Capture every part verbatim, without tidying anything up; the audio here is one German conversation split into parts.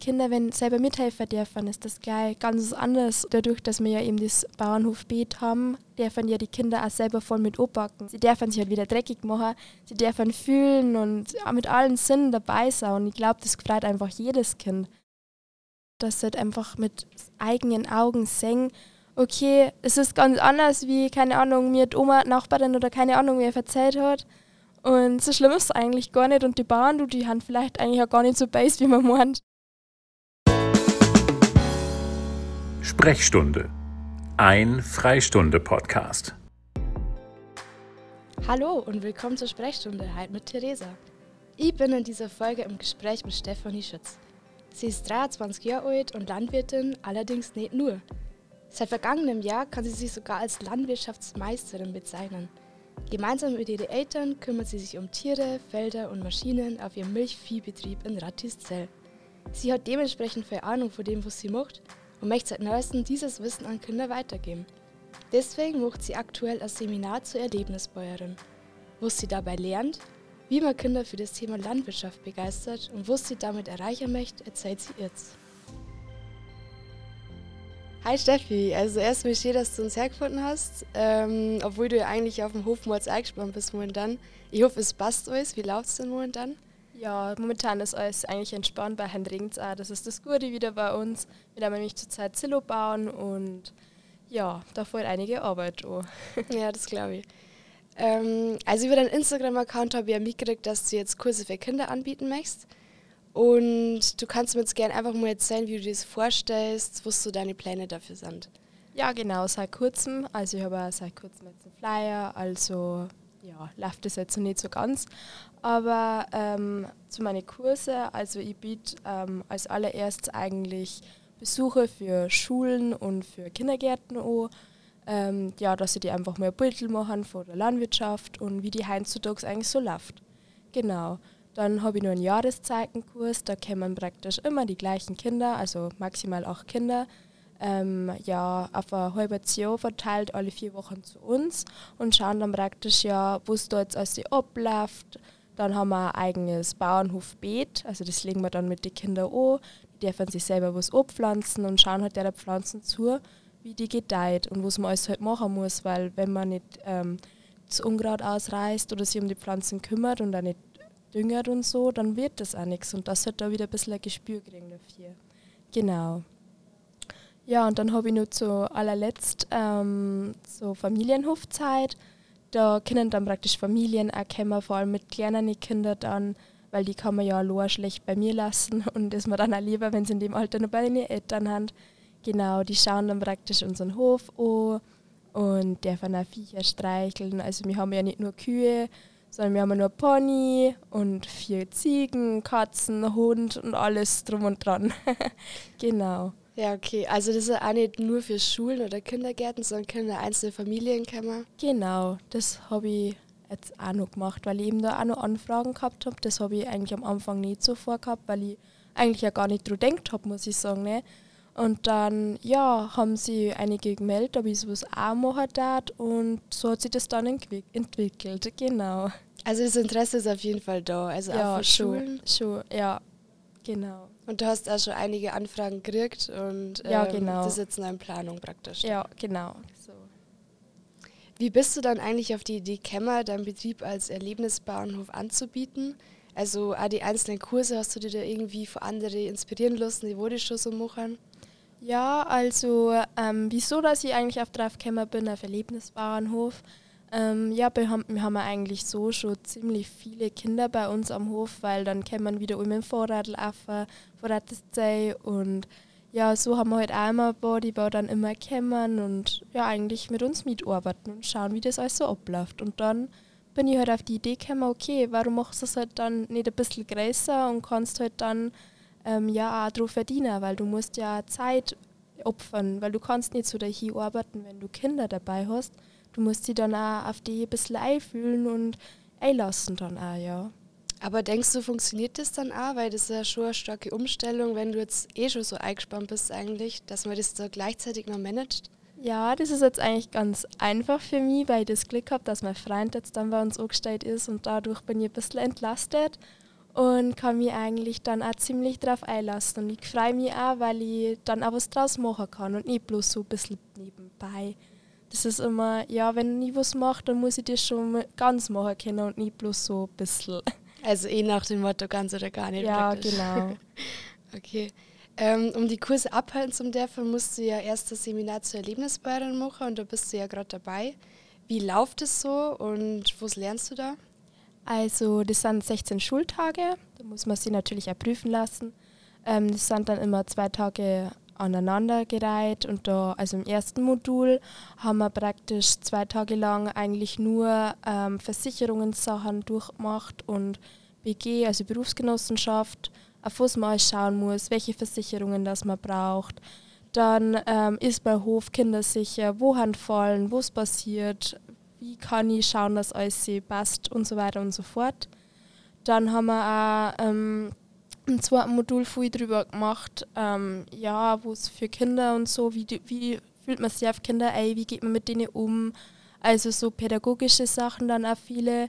Kinder, wenn selber mithelfen dürfen, ist das gleich ganz anders. Dadurch, dass wir ja eben das Bauernhofbeet haben, dürfen ja die Kinder auch selber voll mit anpacken. Sie dürfen sich halt wieder dreckig machen, sie dürfen fühlen und auch mit allen Sinnen dabei sein. Und ich glaube, das freut einfach jedes Kind. Dass sie halt einfach mit eigenen Augen sehen, okay, es ist ganz anders, wie, keine Ahnung, mir die Oma, Nachbarin oder keine Ahnung, wer erzählt hat. Und so schlimm ist es eigentlich gar nicht. Und die Bauern, du, die haben vielleicht eigentlich auch gar nicht so beiß, wie man meint. Sprechstunde. Ein Freistunde-Podcast. Hallo und willkommen zur Sprechstunde, heute mit Theresa. Ich bin in dieser Folge im Gespräch mit Stefanie Schütz. Sie ist dreiundzwanzig Jahre alt und Landwirtin, allerdings nicht nur. Seit vergangenem Jahr kann sie sich sogar als Landwirtschaftsmeisterin bezeichnen. Gemeinsam mit ihren Eltern kümmert sie sich um Tiere, Felder und Maschinen auf ihrem Milchviehbetrieb in Rattiszell. Sie hat dementsprechend viel Ahnung von dem, was sie macht, und möchte seit neuestem dieses Wissen an Kinder weitergeben. Deswegen macht sie aktuell ein Seminar zur Erlebnisbäuerin. Was sie dabei lernt, wie man Kinder für das Thema Landwirtschaft begeistert und was sie damit erreichen möchte, erzählt sie jetzt. Hi Steffi, also erstmal schön, dass du uns hergefunden hast, ähm, obwohl du ja eigentlich auf dem Hof mal eingespannt bist momentan. Ich hoffe, es passt alles. Wie läuft es denn momentan? Ja, momentan ist alles eigentlich entspannt, bei Herrn Regns auch. Das ist das Gute wieder bei uns. Wir haben nämlich zurzeit Silo bauen und ja, da fällt einige Arbeit an. Ja, das glaube ich. Ähm, also über deinen Instagram-Account habe ich ja mitgekriegt, dass du jetzt Kurse für Kinder anbieten möchtest. Und du kannst mir jetzt gerne einfach mal erzählen, wie du dir das vorstellst, was so deine Pläne dafür sind. Ja, genau, seit kurzem. Also ich habe auch seit kurzem jetzt einen Flyer, also ja, läuft das jetzt noch nicht so ganz. Aber ähm, zu meinen Kursen, also ich biete ähm, als allererstes eigentlich Besuche für Schulen und für Kindergärten an. Ähm, ja, dass sie die einfach mal ein Bild machen von der Landwirtschaft und wie die heutzutage eigentlich so läuft. Genau. Dann habe ich noch einen Jahreszeitenkurs, da kommen praktisch immer die gleichen Kinder, also maximal acht Kinder, ähm, ja, auf ein halbes Jahr verteilt, alle vier Wochen zu uns und schauen dann praktisch, ja, was da jetzt alles abläuft. Dann haben wir ein eigenes Bauernhofbeet, also das legen wir dann mit den Kindern an, die dürfen sich selber was abpflanzen und schauen halt der Pflanzen zu, wie die gedeiht und was man alles halt machen muss, weil wenn man nicht ähm, das Unkraut ausreißt oder sich um die Pflanzen kümmert und dann nicht düngert und so, dann wird das auch nichts. Und das hat da wieder ein bisschen ein Gespür kriegen dafür. Genau. Ja, und dann habe ich noch zu allerletzt ähm, so Familienhofzeit. Da können dann praktisch Familien auch kommen, vor allem mit kleinen Kindern dann, weil die kann man ja allein schlecht bei mir lassen und ist mir dann auch lieber, wenn sie in dem Alter noch bei den Eltern haben. Genau, die schauen dann praktisch unseren Hof an und dürfen auch Viecher streicheln. Also wir haben ja nicht nur Kühe, sondern wir haben nur Pony und vier Ziegen, Katzen, Hund und alles drum und dran. Genau. Ja, okay. Also das ist auch nicht nur für Schulen oder Kindergärten, sondern können einzelne Familien kommen. Genau, das habe ich jetzt auch noch gemacht, weil ich eben da auch noch Anfragen gehabt habe. Das habe ich eigentlich am Anfang nicht so vorgehabt, weil ich eigentlich ja gar nicht dran gedacht habe, muss ich sagen. Ne? Und dann, ja, haben sie einige gemeldet, ob ich sowas auch machen darf und so hat sich das dann entwick- entwickelt, genau. Also das Interesse ist auf jeden Fall da, also Ja, auch von schon, Schulen. schon, ja, genau. Und du hast auch schon einige Anfragen gekriegt und ähm, Ja, genau. das ist jetzt noch in Planung praktisch. Ja, genau. So. Wie bist du dann eigentlich auf die Idee gekommen, deinen Betrieb als Erlebnisbauernhof anzubieten? Also auch die einzelnen Kurse, hast du dir da irgendwie von anderen inspirieren lassen, die wurde schon so machen? Ja, also ähm, wieso, dass ich eigentlich auf drauf gekommen bin, auf Erlebnisbauernhof. Ähm, ja, wir haben, wir haben eigentlich so schon ziemlich viele Kinder bei uns am Hof, weil dann kann man wieder um mit dem Fahrrad laufen, Fahrrad ist zäh und ja, so haben wir halt auch immer ein paar, die wir dann immer kommen und ja, eigentlich mit uns mitarbeiten und schauen, wie das alles so abläuft. Und dann bin ich halt auf die Idee gekommen, okay, warum machst du es halt dann nicht ein bisschen größer und kannst halt dann ähm, ja auch drauf verdienen, weil du musst ja Zeit opfern, weil du kannst nicht so dahin arbeiten, wenn du Kinder dabei hast. Du musst sie dann auch auf die ein bisschen einfühlen und einlassen dann auch, ja. Aber denkst du, funktioniert das dann auch? Weil das ist ja schon eine starke Umstellung, wenn du jetzt eh schon so eingespannt bist eigentlich, dass man das da gleichzeitig noch managt? Ja, das ist jetzt eigentlich ganz einfach für mich, weil ich das Glück habe, dass mein Freund jetzt dann bei uns angestellt ist und dadurch bin ich ein bisschen entlastet. und kann mich eigentlich dann auch ziemlich drauf einlassen. Und ich freue mich auch, weil ich dann auch was draus machen kann und nicht bloß so ein bisschen nebenbei. Das ist immer, ja, wenn ich was mache, dann muss ich das schon ganz machen können und nicht bloß so ein bisschen. Also eh nach dem Motto ganz oder gar nicht Ja, praktisch. genau. Okay. Ähm, um die Kurse abhalten zu dürfen, musst du ja erst das Seminar zur Erlebnisbäuerin machen und da bist du ja gerade dabei. Wie läuft es so und was lernst du da? Also das sind sechzehn Schultage, da muss man sie natürlich auch prüfen lassen. Ähm, das sind dann immer zwei Tage aneinandergereiht und da, also im ersten Modul haben wir praktisch zwei Tage lang eigentlich nur ähm, Versicherungssachen durchgemacht und B G, also Berufsgenossenschaft, auf was man alles schauen muss, welche Versicherungen das man braucht. Dann ähm, ist bei Hof kindersicher, wohin fallen, was passiert, wie kann ich schauen, dass alles passt und so weiter und so fort. Dann haben wir auch ähm, im zweiten Modul viel drüber gemacht, ähm, ja, wo es für Kinder und so, wie, die, wie fühlt man sich auf Kinder ein, wie geht man mit denen um, also so pädagogische Sachen dann auch viele.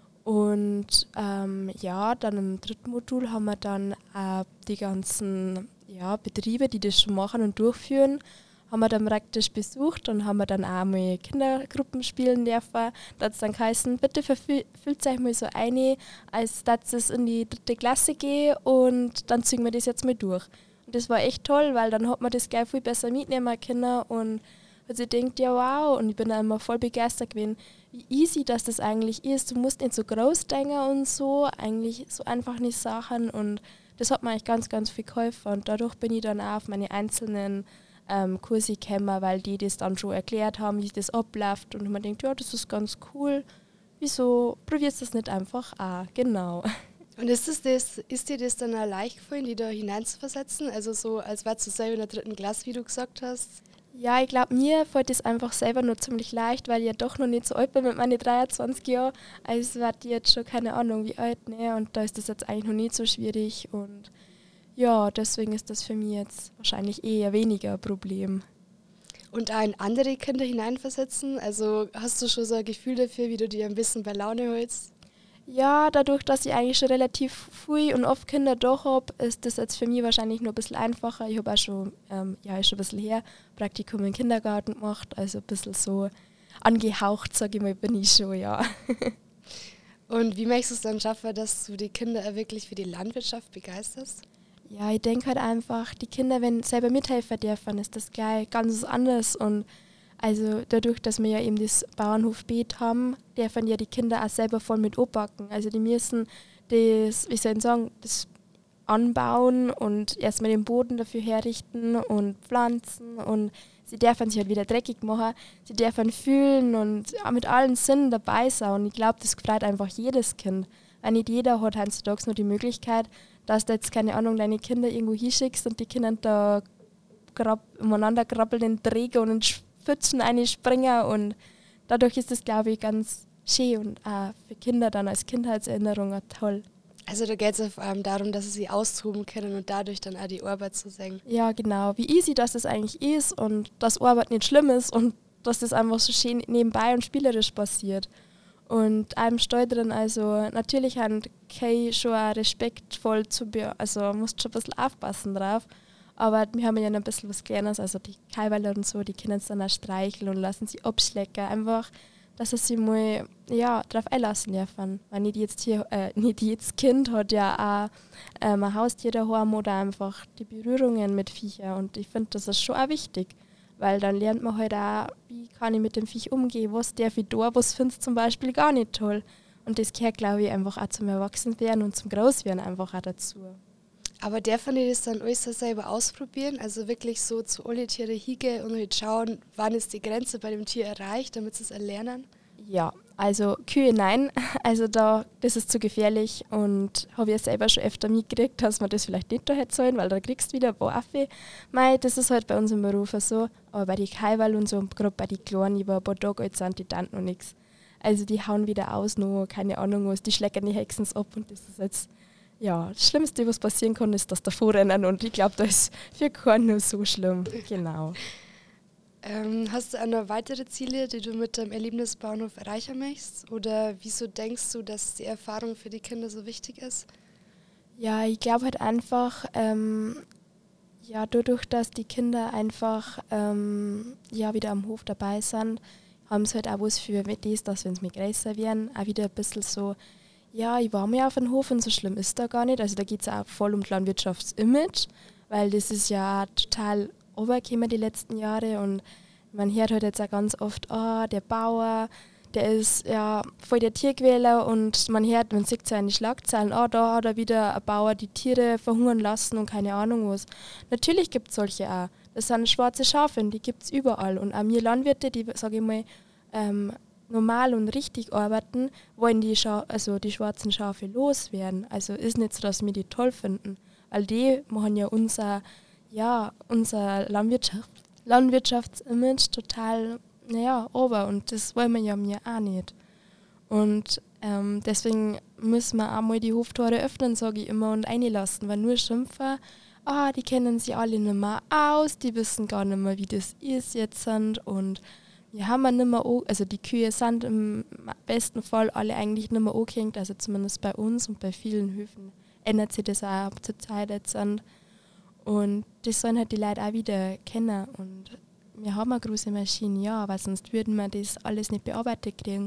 Und ähm, ja, dann im dritten Modul haben wir dann auch die ganzen ja, Betriebe, die das schon machen und durchführen, haben wir dann praktisch besucht und haben wir dann auch mal Kindergruppen spielen dürfen. Da hat es dann geheißen, bitte fühlt euch mal so ein, als dass es in die dritte Klasse geht und dann ziehen wir das jetzt mal durch. Und das war echt toll, weil dann hat man das gleich viel besser mitnehmen können und hat sich gedacht, ja wow, und ich bin da immer voll begeistert gewesen, wie easy das das eigentlich ist. Du musst nicht so groß denken und so, eigentlich so einfache Sachen und das hat mir eigentlich ganz, ganz viel geholfen und dadurch bin ich dann auch auf meine einzelnen ähm, Kurse gekommen, weil die das dann schon erklärt haben, wie das abläuft und man denkt, ja, das ist ganz cool, wieso probierst du das nicht einfach auch, genau. Und ist, das das, ist dir das dann auch leicht gefallen, die da hineinzuversetzen, also so als wärst du selber in der dritten Klasse, wie du gesagt hast? Ja, ich glaube, mir fällt das einfach selber nur ziemlich leicht, weil ich ja doch noch nicht so alt bin mit meinen dreiundzwanzig Jahren. Also werde ich jetzt schon keine Ahnung wie alt, ne? Und da ist das jetzt eigentlich noch nicht so schwierig. Und ja, deswegen ist das für mich jetzt wahrscheinlich eher weniger ein Problem. Und auch in andere Kinder hineinversetzen? Also hast du schon so ein Gefühl dafür, wie du dir ein bisschen bei Laune hältst? Ja, dadurch, dass ich eigentlich schon relativ früh und oft Kinder doch habe, ist das jetzt für mich wahrscheinlich nur ein bisschen einfacher. Ich habe auch schon, ähm, ja, ist schon ein bisschen her, Praktikum im Kindergarten gemacht, also ein bisschen so angehaucht, sage ich mal, bin ich schon, ja. Und wie möchtest du es dann schaffen, dass du die Kinder auch wirklich für die Landwirtschaft begeisterst? Ja, ich denke halt einfach, die Kinder, wenn selber mithelfen dürfen, ist das gleich ganz anders und also dadurch, dass wir ja eben das Bauernhofbeet haben, dürfen ja die Kinder auch selber voll mit anpacken. Also die müssen das, wie soll ich sagen, das anbauen und erstmal den Boden dafür herrichten und pflanzen und sie dürfen sich halt wieder dreckig machen. Sie dürfen fühlen und auch mit allen Sinnen dabei sein. Und ich glaube, das freut einfach jedes Kind. Weil nicht jeder hat heutzutage nur die Möglichkeit, dass du jetzt, keine Ahnung, deine Kinder irgendwo hinschickst und die Kinder da grab, umeinander krabbeln in Träger und in Pfützen einspringen und dadurch ist das, glaube ich, ganz schön und auch für Kinder dann als Kindheitserinnerung auch toll. Also da geht es vor allem darum, dass sie sich austoben können und dadurch dann auch die Arbeit zu sehen. Ja, genau. Wie easy das, das eigentlich ist und dass Arbeit nicht schlimm ist und dass das einfach so schön nebenbei und spielerisch passiert. Und einem Stall drin, also natürlich haben Kay schon auch respektvoll zu be- also musst schon ein bisschen aufpassen drauf. Aber wir haben ja noch ein bisschen was Kleines, also die Kaiweiler und so, die können es dann auch streicheln und lassen sie abschlecken. Einfach, dass sie sich mal ja, drauf einlassen dürfen. Weil nicht jedes, Tier, äh, nicht jedes Kind hat ja auch ähm, ein Haustier daheim oder einfach die Berührungen mit Viechern. Und ich finde, das ist schon auch wichtig. Weil dann lernt man halt auch, wie kann ich mit dem Viech umgehen, was darf ich da, was findest du zum Beispiel gar nicht toll. Und das gehört, glaube ich, einfach auch zum Erwachsenwerden und zum Großwerden einfach auch dazu. Aber dürfen die das dann alles selber ausprobieren? Also wirklich so zu alle Tiere hingehen und halt schauen, wann ist die Grenze bei dem Tier erreicht, damit sie es erlernen? Ja, also Kühe nein. Also da, das ist zu gefährlich und habe ich selber schon öfter mitgekriegt, dass man das vielleicht nicht da hätte sollen, weil da kriegst du wieder ein paar Affe. Mei, das ist halt bei uns im Beruf so. Aber bei den Kaiwal und so, gerade bei den Kleinen, die ein paar Tage alt sind, die dann noch nichts. Also die hauen wieder aus, noch keine Ahnung was, die schlecken die Hexen ab und das ist jetzt... Ja, das Schlimmste, was passieren kann, ist, dass davor rennen und ich glaube, das ist für keinen nur so schlimm. Genau. Ähm, hast du auch noch weitere Ziele, die du mit deinem Erlebnisbauernhof erreichen möchtest? Oder wieso denkst du, dass die Erfahrung für die Kinder so wichtig ist? Ja, ich glaube halt einfach, ähm, ja, dadurch, dass die Kinder einfach ähm, ja, wieder am Hof dabei sind, haben sie halt auch was für mit das, dass wenn sie mir größer werden, auch wieder ein bisschen so, ja, ich war mal auf dem Hof und so schlimm ist da gar nicht. Also da geht es auch voll um Landwirtschaftsimage, weil das ist ja total runtergekommen die letzten Jahre und man hört halt jetzt auch ganz oft, ah, oh, der Bauer, der ist ja voll der Tierquäler und man hört, man sieht ja in die Schlagzeilen, ah, oh, da hat er wieder ein Bauer die Tiere verhungern lassen und keine Ahnung was. Natürlich gibt es solche auch. Das sind schwarze Schafe, die gibt es überall. Und auch wir Landwirte, die, sage ich mal, ähm, normal und richtig arbeiten, wollen die, Scha- also die schwarzen Schafe loswerden. Also ist nicht so, dass wir die toll finden. Weil die machen ja unser, ja, unser Landwirtschaft, Landwirtschaftsimage total, naja, ober. Und das wollen wir ja mir auch nicht. Und ähm, deswegen müssen wir auch mal die Hoftore öffnen, sage ich immer, und reinlassen. Weil nur Schimpfer, ah, die kennen sich alle nicht mehr aus, die wissen gar nicht mehr, wie das ist jetzt sind. Und wir haben nicht mehr, an- also die Kühe sind im besten Fall alle eigentlich nicht mehr angehängt, also zumindest bei uns und bei vielen Höfen ändert sich das auch zur Zeit jetzt. Und das sollen halt die Leute auch wieder kennen. Und wir haben eine große Maschine, ja, aber sonst würden wir das alles nicht bearbeitet kriegen.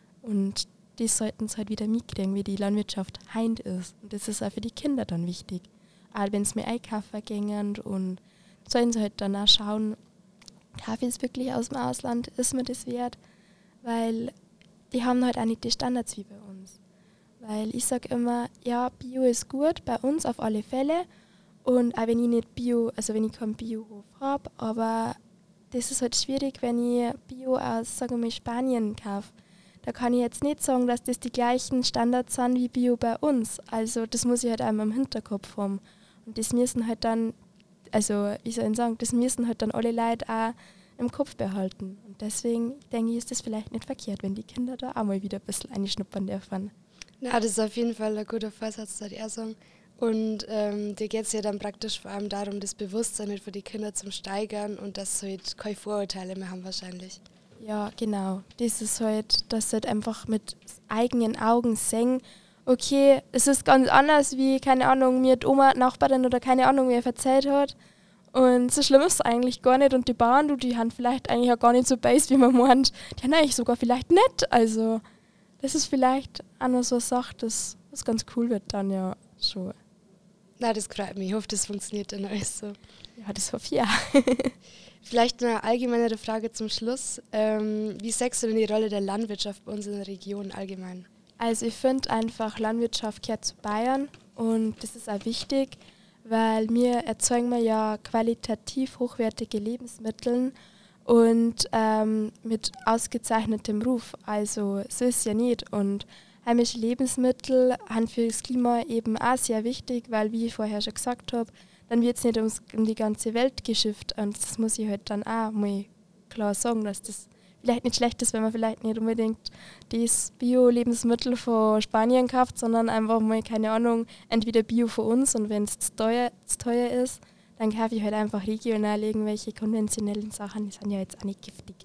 Und das sollten sie halt wieder mitkriegen, wie die Landwirtschaft heint ist. Und das ist auch für die Kinder dann wichtig. Auch wenn sie mir einkaufen gehen und sollen sie halt dann auch schauen, kaufe ich es wirklich aus dem Ausland, ist mir das wert? Weil die haben halt auch nicht die Standards wie bei uns. Weil ich sage immer, ja, Bio ist gut, bei uns auf alle Fälle. Und auch wenn ich nicht Bio, also wenn ich keinen Biohof habe, aber das ist halt schwierig, wenn ich Bio aus, sagen wir mal, Spanien kaufe. Da kann ich jetzt nicht sagen, dass das die gleichen Standards sind wie Bio bei uns. Also das muss ich halt einmal im Hinterkopf haben. Und das müssen halt dann, also wie soll ich sagen, das müssen halt dann alle Leute auch im Kopf behalten. Und deswegen denke ich, ist das vielleicht nicht verkehrt, wenn die Kinder da auch mal wieder ein bisschen einschnuppern dürfen. Na, das ist auf jeden Fall ein guter Vorsatz, würde ich auch sagen. Und ähm, dir geht es ja dann praktisch vor allem darum, das Bewusstsein halt für die Kinder zum Steigern und dass sie halt keine Vorurteile mehr haben wahrscheinlich. Ja, genau. Das ist halt, dass sie halt einfach mit eigenen Augen sehen, okay, es ist ganz anders, wie, keine Ahnung, mir die Oma, Nachbarin oder keine Ahnung, wer erzählt hat. Und so schlimm ist es eigentlich gar nicht. Und die Bauern, du, die haben vielleicht eigentlich auch gar nicht so base, wie man meint. Die haben eigentlich sogar vielleicht nett. Also, das ist vielleicht auch noch so eine Sache, das, das ganz cool wird dann ja schon. Na, das freut mich. Ich hoffe, das funktioniert dann alles so. Ja, das hoffe ich auch. Vielleicht eine allgemeinere Frage zum Schluss. Ähm, wie siehst du denn die Rolle der Landwirtschaft bei uns in der Region allgemein? Also ich finde einfach, Landwirtschaft gehört zu Bayern und das ist auch wichtig, weil wir erzeugen wir ja qualitativ hochwertige Lebensmittel und ähm, mit ausgezeichnetem Ruf. Also so ist es ja nicht. Und heimische Lebensmittel sind für das Klima eben auch sehr wichtig, weil, wie ich vorher schon gesagt habe, dann wird es nicht ums, um die ganze Welt geschifft. Und das muss ich halt dann auch mal klar sagen, dass das vielleicht nicht schlecht ist, wenn man vielleicht nicht unbedingt das Bio-Lebensmittel von Spanien kauft, sondern einfach mal, keine Ahnung, entweder Bio von uns und wenn es zu teuer, zu teuer ist, dann kaufe ich halt einfach regional irgendwelche konventionellen Sachen, die sind ja jetzt auch nicht giftig.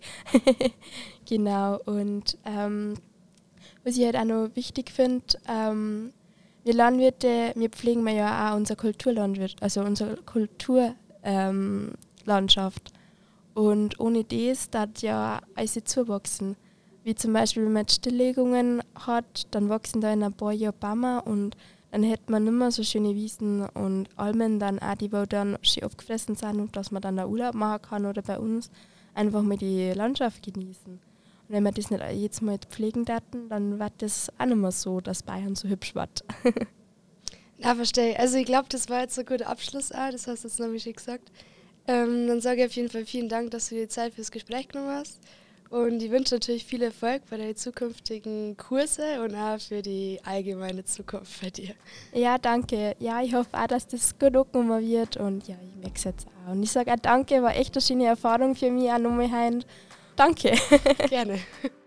Genau, und ähm, was ich halt auch noch wichtig finde, ähm, wir Landwirte, wir pflegen wir ja auch unsere Kulturlandwirt, also unsere Kulturlandschaft. Ähm, Landschaft. Und ohne das darf ja alles zuwachsen. Wie zum Beispiel, wenn man jetzt Stilllegungen hat, dann wachsen da in ein paar Jahren Bäume und dann hätte man nicht mehr so schöne Wiesen und Almen, dann auch, die wo dann schön abgefressen sind und dass man dann da Urlaub machen kann oder bei uns einfach mal die Landschaft genießen. Und wenn wir das nicht jetzt mal pflegen daten, dann wird das auch nicht mehr so, dass Bayern so hübsch wird. Na, verstehe. Also ich glaube, das war jetzt ein guter Abschluss auch, das hast du jetzt noch wie schon gesagt. Ähm, dann sage ich auf jeden Fall vielen Dank, dass du dir Zeit fürs Gespräch genommen hast. Und ich wünsche natürlich viel Erfolg bei deinen zukünftigen Kurse und auch für die allgemeine Zukunft bei dir. Ja, danke. Ja, ich hoffe auch, dass das gut angenommen wird und ja, ich merke es jetzt auch. Und ich sage auch danke, war echt eine schöne Erfahrung für mich auch nochmal heute. Danke. Gerne.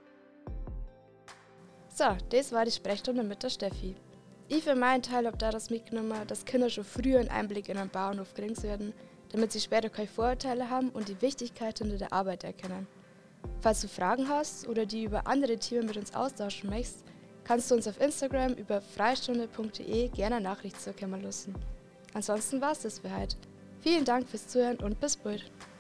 So, das war die Sprechstunde mit der Steffi. Ich für meinen Teil habe daraus mitgenommen, dass Kinder schon früher einen Einblick in einen Bauernhof kriegen werden, damit sie später keine Vorurteile haben und die Wichtigkeit hinter der Arbeit erkennen. Falls du Fragen hast oder die über andere Themen mit uns austauschen möchtest, kannst du uns auf Instagram über freistunde punkt de gerne eine Nachricht zukommen lassen. Ansonsten war es das für heute. Vielen Dank fürs Zuhören und bis bald.